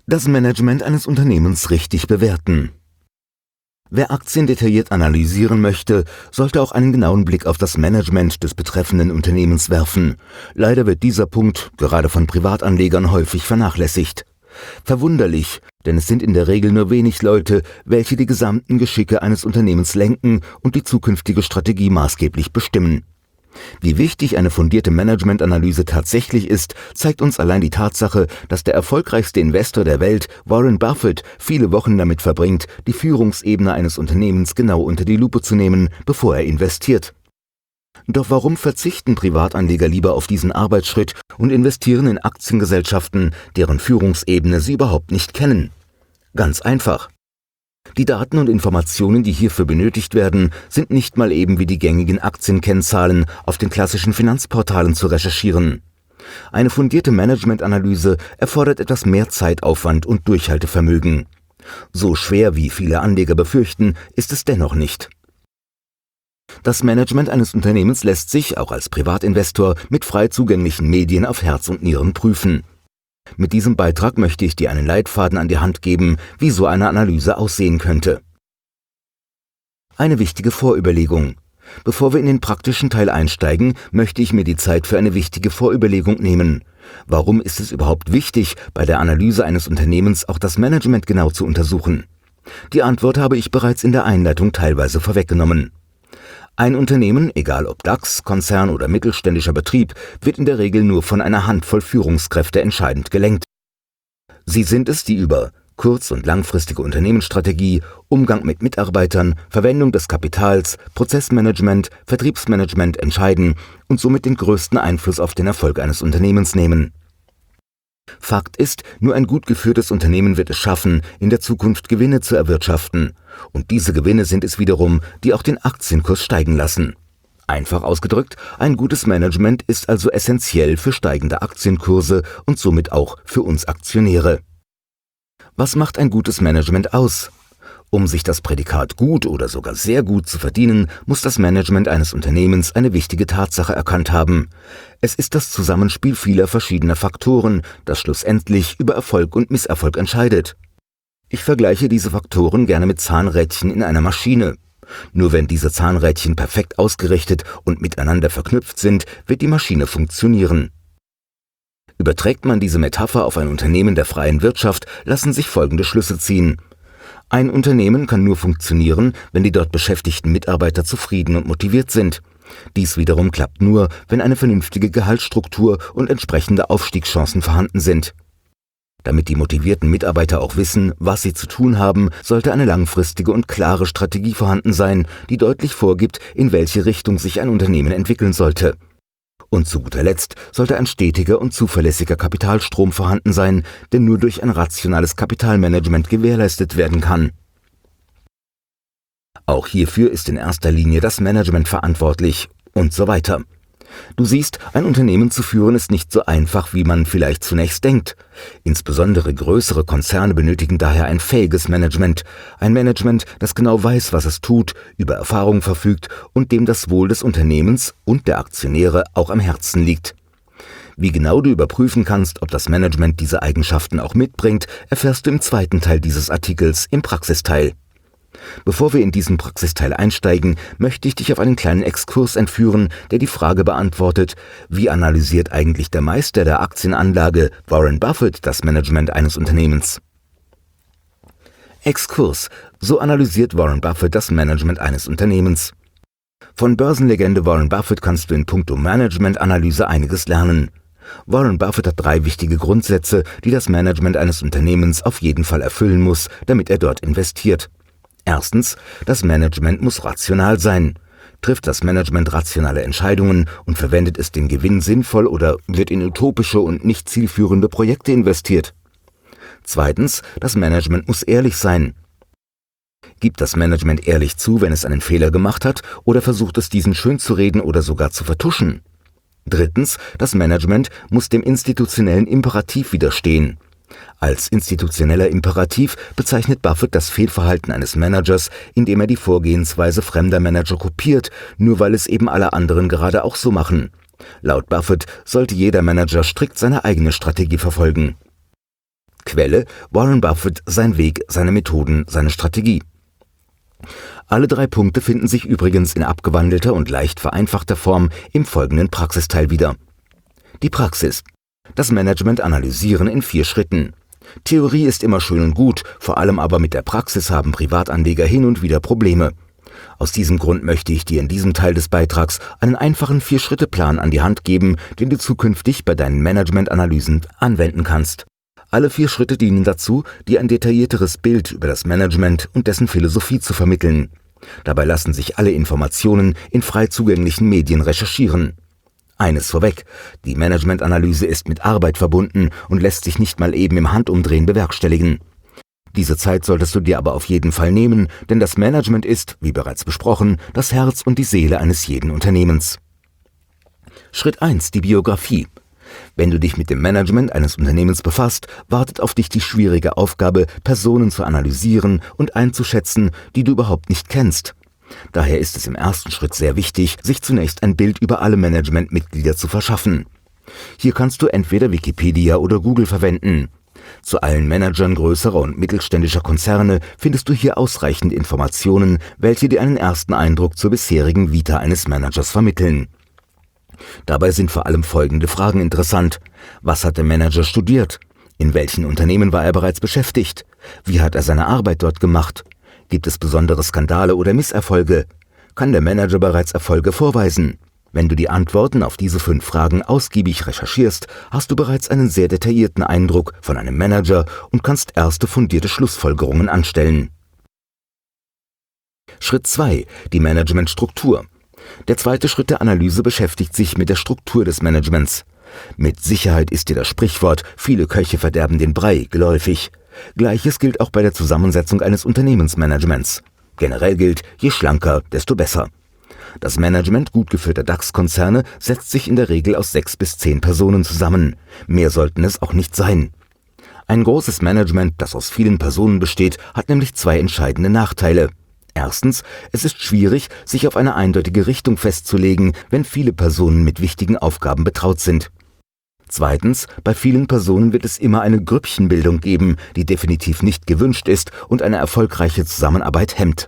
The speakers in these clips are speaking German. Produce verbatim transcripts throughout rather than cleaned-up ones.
Das Management eines Unternehmens richtig bewerten. Wer Aktien detailliert analysieren möchte, sollte auch einen genauen Blick auf das Management des betreffenden Unternehmens werfen. Leider wird dieser Punkt gerade von Privatanlegern häufig vernachlässigt. Verwunderlich, denn es sind in der Regel nur wenig Leute, welche die gesamten Geschicke eines Unternehmens lenken und die zukünftige Strategie maßgeblich bestimmen. Wie wichtig eine fundierte Managementanalyse tatsächlich ist, zeigt uns allein die Tatsache, dass der erfolgreichste Investor der Welt, Warren Buffett, viele Wochen damit verbringt, die Führungsebene eines Unternehmens genau unter die Lupe zu nehmen, bevor er investiert. Doch warum verzichten Privatanleger lieber auf diesen Arbeitsschritt und investieren in Aktiengesellschaften, deren Führungsebene sie überhaupt nicht kennen? Ganz einfach. Die Daten und Informationen, die hierfür benötigt werden, sind nicht mal eben wie die gängigen Aktienkennzahlen auf den klassischen Finanzportalen zu recherchieren. Eine fundierte Managementanalyse erfordert etwas mehr Zeitaufwand und Durchhaltevermögen. So schwer wie viele Anleger befürchten, ist es dennoch nicht. Das Management eines Unternehmens lässt sich, auch als Privatinvestor, mit frei zugänglichen Medien auf Herz und Nieren prüfen. Mit diesem Beitrag möchte ich dir einen Leitfaden an die Hand geben, wie so eine Analyse aussehen könnte. Eine wichtige Vorüberlegung. Bevor wir in den praktischen Teil einsteigen, möchte ich mir die Zeit für eine wichtige Vorüberlegung nehmen. Warum ist es überhaupt wichtig, bei der Analyse eines Unternehmens auch das Management genau zu untersuchen? Die Antwort habe ich bereits in der Einleitung teilweise vorweggenommen. Ein Unternehmen, egal ob DAX, Konzern oder mittelständischer Betrieb, wird in der Regel nur von einer Handvoll Führungskräfte entscheidend gelenkt. Sie sind es, die über kurz- und langfristige Unternehmensstrategie, Umgang mit Mitarbeitern, Verwendung des Kapitals, Prozessmanagement, Vertriebsmanagement entscheiden und somit den größten Einfluss auf den Erfolg eines Unternehmens nehmen. Fakt ist, nur ein gut geführtes Unternehmen wird es schaffen, in der Zukunft Gewinne zu erwirtschaften. Und diese Gewinne sind es wiederum, die auch den Aktienkurs steigen lassen. Einfach ausgedrückt, ein gutes Management ist also essentiell für steigende Aktienkurse und somit auch für uns Aktionäre. Was macht ein gutes Management aus? Um sich das Prädikat gut oder sogar sehr gut zu verdienen, muss das Management eines Unternehmens eine wichtige Tatsache erkannt haben. Es ist das Zusammenspiel vieler verschiedener Faktoren, das schlussendlich über Erfolg und Misserfolg entscheidet. Ich vergleiche diese Faktoren gerne mit Zahnrädchen in einer Maschine. Nur wenn diese Zahnrädchen perfekt ausgerichtet und miteinander verknüpft sind, wird die Maschine funktionieren. Überträgt man diese Metapher auf ein Unternehmen der freien Wirtschaft, lassen sich folgende Schlüsse ziehen. Ein Unternehmen kann nur funktionieren, wenn die dort beschäftigten Mitarbeiter zufrieden und motiviert sind. Dies wiederum klappt nur, wenn eine vernünftige Gehaltsstruktur und entsprechende Aufstiegschancen vorhanden sind. Damit die motivierten Mitarbeiter auch wissen, was sie zu tun haben, sollte eine langfristige und klare Strategie vorhanden sein, die deutlich vorgibt, in welche Richtung sich ein Unternehmen entwickeln sollte. Und zu guter Letzt sollte ein stetiger und zuverlässiger Kapitalstrom vorhanden sein, der nur durch ein rationales Kapitalmanagement gewährleistet werden kann. Auch hierfür ist in erster Linie das Management verantwortlich und so weiter. Du siehst, ein Unternehmen zu führen ist nicht so einfach, wie man vielleicht zunächst denkt. Insbesondere größere Konzerne benötigen daher ein fähiges Management. Ein Management, das genau weiß, was es tut, über Erfahrung verfügt und dem das Wohl des Unternehmens und der Aktionäre auch am Herzen liegt. Wie genau du überprüfen kannst, ob das Management diese Eigenschaften auch mitbringt, erfährst du im zweiten Teil dieses Artikels, im Praxisteil. Bevor wir in diesen Praxisteil einsteigen, möchte ich dich auf einen kleinen Exkurs entführen, der die Frage beantwortet: Wie analysiert eigentlich der Meister der Aktienanlage, Warren Buffett, das Management eines Unternehmens? Exkurs: So analysiert Warren Buffett das Management eines Unternehmens. Von Börsenlegende Warren Buffett kannst du in puncto Managementanalyse einiges lernen. Warren Buffett hat drei wichtige Grundsätze, die das Management eines Unternehmens auf jeden Fall erfüllen muss, damit er dort investiert. Erstens, das Management muss rational sein. Trifft das Management rationale Entscheidungen und verwendet es den Gewinn sinnvoll oder wird in utopische und nicht zielführende Projekte investiert? Zweitens, das Management muss ehrlich sein. Gibt das Management ehrlich zu, wenn es einen Fehler gemacht hat, oder versucht es, diesen schönzureden oder sogar zu vertuschen? Drittens, das Management muss dem institutionellen Imperativ widerstehen. Als institutioneller Imperativ bezeichnet Buffett das Fehlverhalten eines Managers, indem er die Vorgehensweise fremder Manager kopiert, nur weil es eben alle anderen gerade auch so machen. Laut Buffett sollte jeder Manager strikt seine eigene Strategie verfolgen. Quelle: Warren Buffett, Sein Weg, seine Methoden, seine Strategie. Alle drei Punkte finden sich übrigens in abgewandelter und leicht vereinfachter Form im folgenden Praxisteil wieder. Die Praxis: Das Management analysieren in vier Schritten. Theorie ist immer schön und gut, vor allem aber mit der Praxis haben Privatanleger hin und wieder Probleme. Aus diesem Grund möchte ich dir in diesem Teil des Beitrags einen einfachen Vier-Schritte-Plan an die Hand geben, den du zukünftig bei deinen Managementanalysen anwenden kannst. Alle vier Schritte dienen dazu, dir ein detaillierteres Bild über das Management und dessen Philosophie zu vermitteln. Dabei lassen sich alle Informationen in frei zugänglichen Medien recherchieren. Eines vorweg: Die Managementanalyse ist mit Arbeit verbunden und lässt sich nicht mal eben im Handumdrehen bewerkstelligen. Diese Zeit solltest du dir aber auf jeden Fall nehmen, denn das Management ist, wie bereits besprochen, das Herz und die Seele eines jeden Unternehmens. Schritt eins: Die Biografie. Wenn du dich mit dem Management eines Unternehmens befasst, wartet auf dich die schwierige Aufgabe, Personen zu analysieren und einzuschätzen, die du überhaupt nicht kennst. Daher ist es im ersten Schritt sehr wichtig, sich zunächst ein Bild über alle Managementmitglieder zu verschaffen. Hier kannst du entweder Wikipedia oder Google verwenden. Zu allen Managern größerer und mittelständischer Konzerne findest du hier ausreichend Informationen, welche dir einen ersten Eindruck zur bisherigen Vita eines Managers vermitteln. Dabei sind vor allem folgende Fragen interessant: Was hat der Manager studiert? In welchen Unternehmen war er bereits beschäftigt? Wie hat er seine Arbeit dort gemacht? Gibt es besondere Skandale oder Misserfolge? Kann der Manager bereits Erfolge vorweisen? Wenn du die Antworten auf diese fünf Fragen ausgiebig recherchierst, hast du bereits einen sehr detaillierten Eindruck von einem Manager und kannst erste fundierte Schlussfolgerungen anstellen. Schritt zwei: Die Managementstruktur. Der zweite Schritt der Analyse beschäftigt sich mit der Struktur des Managements. Mit Sicherheit ist dir das Sprichwort „Viele Köche verderben den Brei“ geläufig. Gleiches gilt auch bei der Zusammensetzung eines Unternehmensmanagements. Generell gilt: Je schlanker, desto besser. Das Management gut geführter DAX-Konzerne setzt sich in der Regel aus sechs bis zehn Personen zusammen. Mehr sollten es auch nicht sein. Ein großes Management, das aus vielen Personen besteht, hat nämlich zwei entscheidende Nachteile. Erstens: Es ist schwierig, sich auf eine eindeutige Richtung festzulegen, wenn viele Personen mit wichtigen Aufgaben betraut sind. Zweitens: Bei vielen Personen wird es immer eine Grüppchenbildung geben, die definitiv nicht gewünscht ist und eine erfolgreiche Zusammenarbeit hemmt.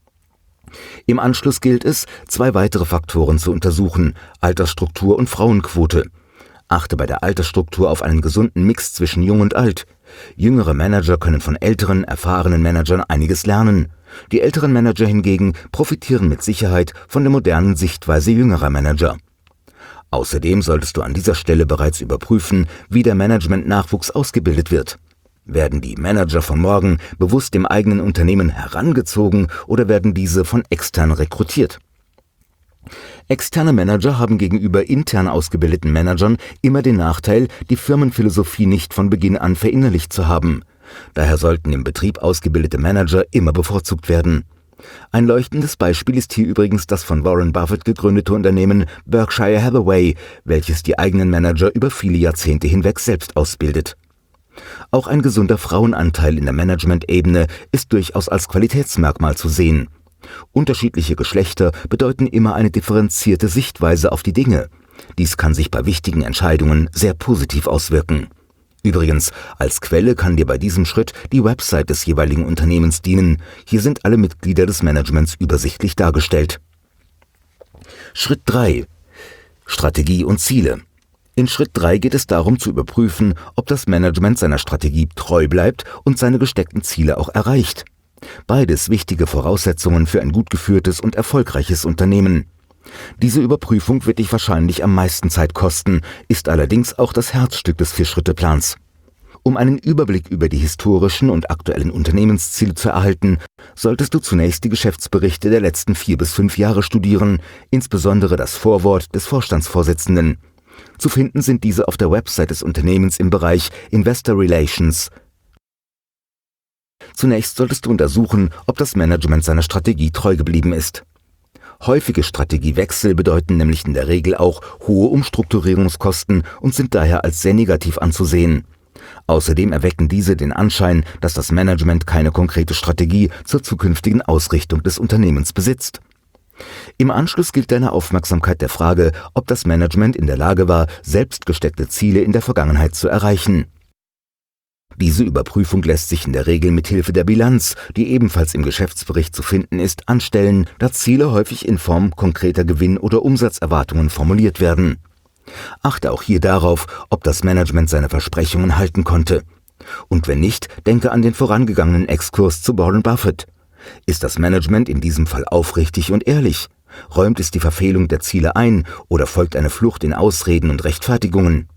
Im Anschluss gilt es, zwei weitere Faktoren zu untersuchen: Altersstruktur und Frauenquote. Achte bei der Altersstruktur auf einen gesunden Mix zwischen Jung und Alt. Jüngere Manager können von älteren, erfahrenen Managern einiges lernen. Die älteren Manager hingegen profitieren mit Sicherheit von der modernen Sichtweise jüngerer Manager. Außerdem solltest du an dieser Stelle bereits überprüfen, wie der Management-Nachwuchs ausgebildet wird. Werden die Manager von morgen bewusst dem eigenen Unternehmen herangezogen oder werden diese von extern rekrutiert? Externe Manager haben gegenüber intern ausgebildeten Managern immer den Nachteil, die Firmenphilosophie nicht von Beginn an verinnerlicht zu haben. Daher sollten im Betrieb ausgebildete Manager immer bevorzugt werden. Ein leuchtendes Beispiel ist hier übrigens das von Warren Buffett gegründete Unternehmen Berkshire Hathaway, welches die eigenen Manager über viele Jahrzehnte hinweg selbst ausbildet. Auch ein gesunder Frauenanteil in der Management-Ebene ist durchaus als Qualitätsmerkmal zu sehen. Unterschiedliche Geschlechter bedeuten immer eine differenzierte Sichtweise auf die Dinge. Dies kann sich bei wichtigen Entscheidungen sehr positiv auswirken. Übrigens, als Quelle kann dir bei diesem Schritt die Website des jeweiligen Unternehmens dienen. Hier sind alle Mitglieder des Managements übersichtlich dargestellt. Schritt drei: Strategie und Ziele. In Schritt drei geht es darum zu überprüfen, ob das Management seiner Strategie treu bleibt und seine gesteckten Ziele auch erreicht. Beides wichtige Voraussetzungen für ein gut geführtes und erfolgreiches Unternehmen. Diese Überprüfung wird dich wahrscheinlich am meisten Zeit kosten, ist allerdings auch das Herzstück des Vier-Schritte-Plans. Um einen Überblick über die historischen und aktuellen Unternehmensziele zu erhalten, solltest du zunächst die Geschäftsberichte der letzten vier bis fünf Jahre studieren, insbesondere das Vorwort des Vorstandsvorsitzenden. Zu finden sind diese auf der Website des Unternehmens im Bereich Investor Relations. Zunächst solltest du untersuchen, ob das Management seiner Strategie treu geblieben ist. Häufige Strategiewechsel bedeuten nämlich in der Regel auch hohe Umstrukturierungskosten und sind daher als sehr negativ anzusehen. Außerdem erwecken diese den Anschein, dass das Management keine konkrete Strategie zur zukünftigen Ausrichtung des Unternehmens besitzt. Im Anschluss gilt deine Aufmerksamkeit der Frage, ob das Management in der Lage war, selbst gesteckte Ziele in der Vergangenheit zu erreichen. Diese Überprüfung lässt sich in der Regel mit Hilfe der Bilanz, die ebenfalls im Geschäftsbericht zu finden ist, anstellen, da Ziele häufig in Form konkreter Gewinn- oder Umsatzerwartungen formuliert werden. Achte auch hier darauf, ob das Management seine Versprechungen halten konnte. Und wenn nicht, denke an den vorangegangenen Exkurs zu Warren Buffett. Ist das Management in diesem Fall aufrichtig und ehrlich? Räumt es die Verfehlung der Ziele ein oder folgt eine Flucht in Ausreden und Rechtfertigungen?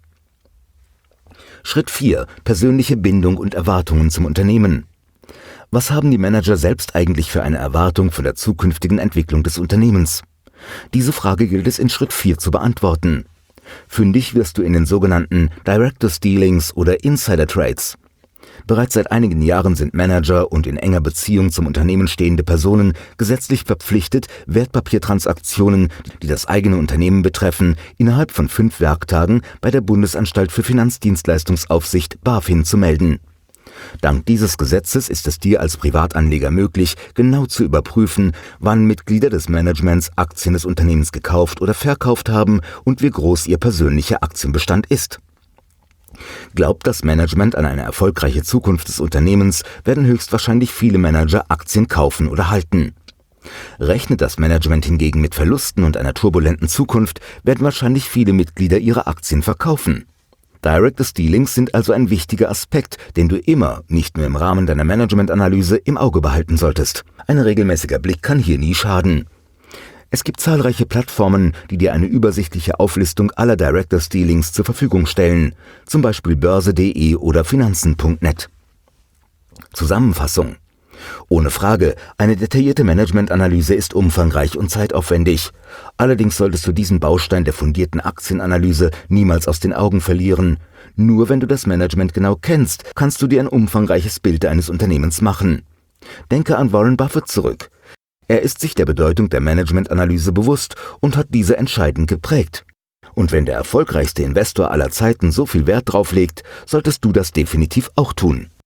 Schritt vier. Persönliche Bindung und Erwartungen zum Unternehmen. Was haben die Manager selbst eigentlich für eine Erwartung von der zukünftigen Entwicklung des Unternehmens? Diese Frage gilt es in Schritt vier zu beantworten. Fündig wirst du in den sogenannten Directors Dealings oder Insider Trades. Bereits seit einigen Jahren sind Manager und in enger Beziehung zum Unternehmen stehende Personen gesetzlich verpflichtet, Wertpapiertransaktionen, die das eigene Unternehmen betreffen, innerhalb von fünf Werktagen bei der Bundesanstalt für Finanzdienstleistungsaufsicht BaFin zu melden. Dank dieses Gesetzes ist es dir als Privatanleger möglich, genau zu überprüfen, wann Mitglieder des Managements Aktien des Unternehmens gekauft oder verkauft haben und wie groß ihr persönlicher Aktienbestand ist. Glaubt das Management an eine erfolgreiche Zukunft des Unternehmens, werden höchstwahrscheinlich viele Manager Aktien kaufen oder halten. Rechnet das Management hingegen mit Verlusten und einer turbulenten Zukunft, werden wahrscheinlich viele Mitglieder ihre Aktien verkaufen. Directors Dealings sind also ein wichtiger Aspekt, den du immer, nicht nur im Rahmen deiner Managementanalyse, im Auge behalten solltest. Ein regelmäßiger Blick kann hier nie schaden. Es gibt zahlreiche Plattformen, die dir eine übersichtliche Auflistung aller Directors Dealings zur Verfügung stellen, zum Beispiel börse punkt de oder finanzen punkt net. Zusammenfassung: Ohne Frage, eine detaillierte Managementanalyse ist umfangreich und zeitaufwendig. Allerdings solltest du diesen Baustein der fundierten Aktienanalyse niemals aus den Augen verlieren. Nur wenn du das Management genau kennst, kannst du dir ein umfangreiches Bild eines Unternehmens machen. Denke an Warren Buffett zurück. Er ist sich der Bedeutung der Managementanalyse bewusst und hat diese entscheidend geprägt. Und wenn der erfolgreichste Investor aller Zeiten so viel Wert drauf legt, solltest du das definitiv auch tun.